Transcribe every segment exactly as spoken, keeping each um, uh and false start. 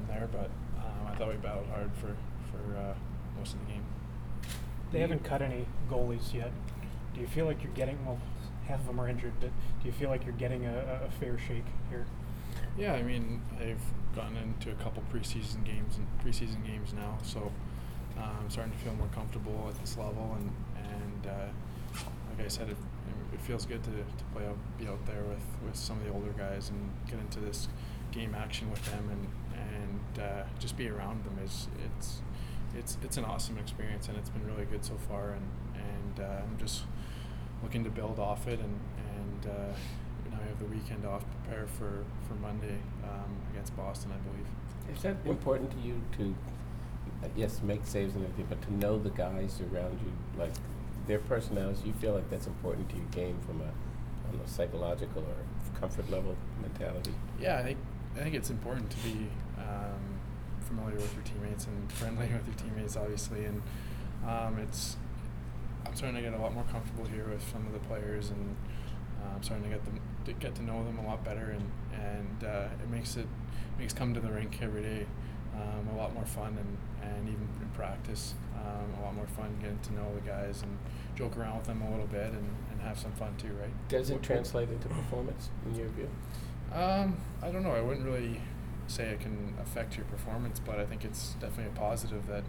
end there, but um, I thought we battled hard for for uh, most of the game. They haven't cut any goalies yet. Do you feel like you're getting, well, half of them are injured, but do you feel like you're getting a, a fair shake here? Yeah, I mean, I've gotten into a couple preseason games and preseason games now, so uh, I'm starting to feel more comfortable at this level, and and uh, like I said, it, it feels good to, to play out, be out there with, with some of the older guys and get into this game action with them, and and uh, just be around them is it's it's it's an awesome experience, and it's been really good so far, and and uh, I'm just looking to build off it, and and uh, now I have the weekend off to prepare for for Monday um, against Boston, I believe. Is that important to you to, uh, yes, make saves and everything, but to know the guys around you, like their personalities? You feel like that's important to your game from a, I don't know, psychological or comfort level mentality? Yeah, I think I think it's important to be um, familiar with your teammates and friendly with your teammates, obviously, and um, it's. I'm starting to get a lot more comfortable here with some of the players, and uh, I'm starting to get them to get to know them a lot better, and and uh, it makes it makes come to the rink every day um, a lot more fun, and, and even in practice um, a lot more fun getting to know the guys and joke around with them a little bit, and, and have some fun too, right? Does it translate into performance in your view? Um, I don't know. I wouldn't really say it can affect your performance, but I think it's definitely a positive that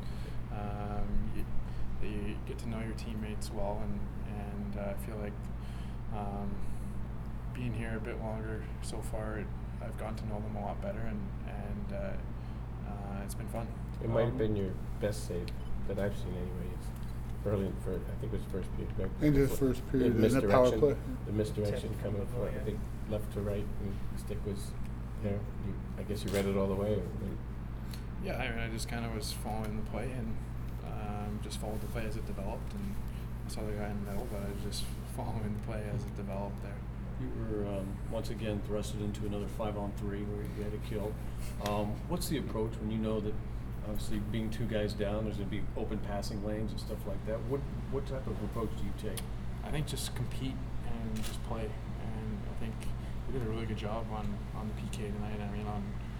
um, you, that you get to know your teammates well, and and uh, I feel like um, being here a bit longer so far, it, I've gotten to know them a lot better, and and uh, uh, it's been fun. It might have been your best save that I've seen, anyways. Early in the first, I think it was first period. Greg, In the first period, the in the power misdirection, play. the misdirection Tip coming from the from, goal, I think, left to right, and the stick was there. You, I guess you read it all the way. Or, Yeah, I mean, I just kind of was following the play, and um, just followed the play as it developed, and I saw the guy in the middle, but I was just following the play as it developed there. You were um, once again thrusted into another five-on-three where you had a kill. Um, what's the approach when you know that, obviously, being two guys down, there's going to be open passing lanes and stuff like that? What what type of approach do you take? I think just compete and just play, and I think we did a really good job on, on the P K tonight. I mean, on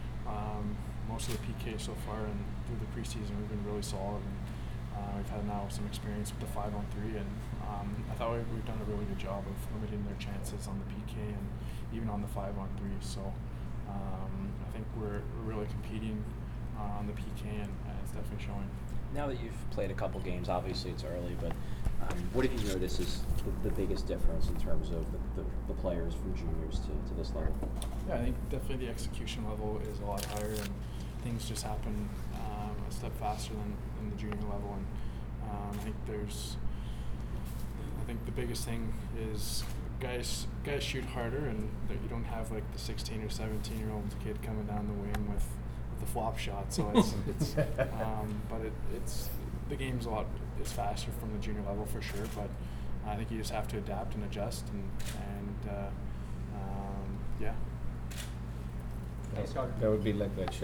um, most of the P K so far, and through the preseason, we've been really solid. And, uh, we've had now some experience with the five-on-three, and um, I thought we, we've done a really good job of limiting their chances on the P K and even on the five-on-three. So um, I think we're, we're really competing uh, on the P K, and, and it's definitely showing. Now that you've played a couple games, obviously it's early, but um, what have you noticed is the, the biggest difference in terms of the, the, the players from juniors to, to this level? Yeah, I think definitely the execution level is a lot higher, and things just happen um, a step faster than, than the junior level. And um, I think there's, I think the biggest thing is guys guys shoot harder, and that you don't have like the sixteen or seventeen year old kid coming down the wing with, with the flop shot. So it's, it's um, but it, it's the game's a lot is faster from the junior level for sure. But I think you just have to adapt and adjust, and and uh, um, yeah. that, that would be like that shot.